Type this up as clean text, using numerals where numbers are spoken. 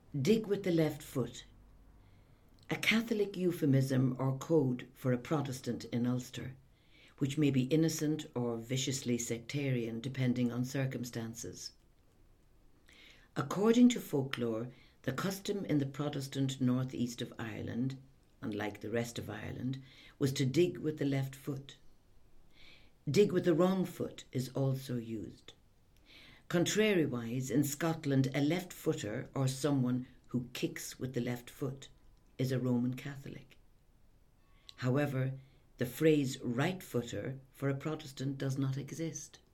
Dig with the left foot. A Catholic euphemism or code for a Protestant in Ulster, which may be innocent or viciously sectarian depending on circumstances. According to folklore, the custom in the Protestant northeast of Ireland, unlike the rest of Ireland, was to dig with the left foot. Dig with the wrong foot is also used. Contrariwise, in Scotland, a left footer, or someone who kicks with the left foot, is a Roman Catholic. However, the phrase right footer for a Protestant does not exist.